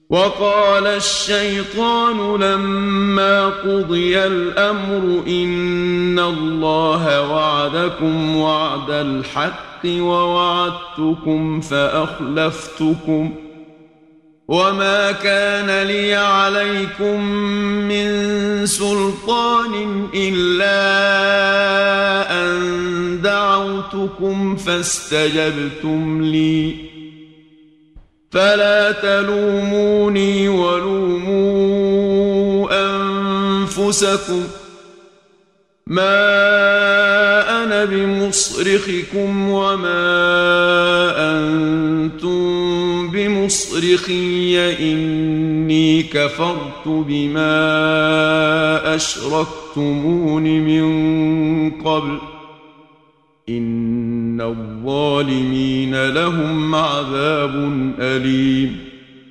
وقال الشيطان لما قضي الأمر إن الله وعدكم وعد الحق ووعدتكم فأخلفتكم وما كان لي عليكم من سلطان إلا أن دعوتكم فاستجبتم لي فلا تلوموني ولوموا أنفسكم ما أنا بمصرخكم وما أنتم بمصرخي إني كفرت بما أشركتمون من قبل إن الظالمين لهم عذاب أليم